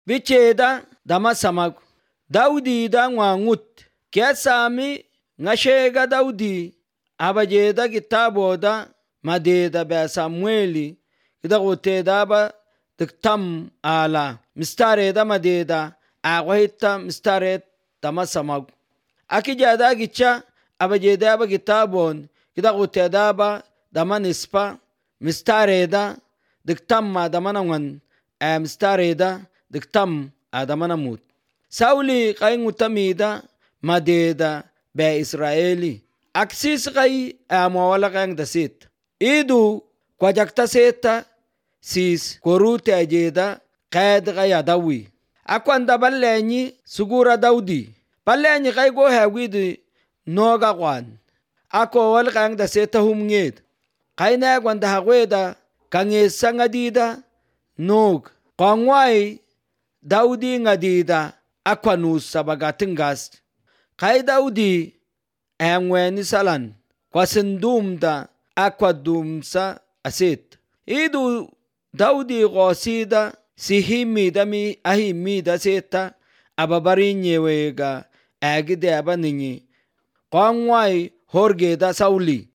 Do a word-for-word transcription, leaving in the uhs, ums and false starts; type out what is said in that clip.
bicheda dama samag. Daudi da nwangut kesami ngashega Daudi abajeda kitaboda madeda be Samueli kidagoteda ba diktam ala mistare da madeda agwahita mistare dama samag. Akijada gicha abajeda ba kitabon kidagoteda ba dama nispa mistare da diktam ma dama nangwan a mistare da diktam a dama namut. Sauli kay ngutamida madeda be Israeli. Aksis kay amawala kayang dasit. Idu kwa jakta seta sis korute ajeda kayad kaya dawi. Akwanda balenyi sugura Daudi. Balenyi kay go hawidi noga kwan. Ako wal kayang daseta humngid. Kay na kwanda haweda kangesa ngadida nog. Kangway Daudi ngadida akwanus sa bagatingas. Kay Daudi engweni salan kwasindumda akwadum sa asit. Idu Daudi gosida sihimi dami ahimi da seta ababarinye wega agide abaninyi. Kangway horge da Sauli.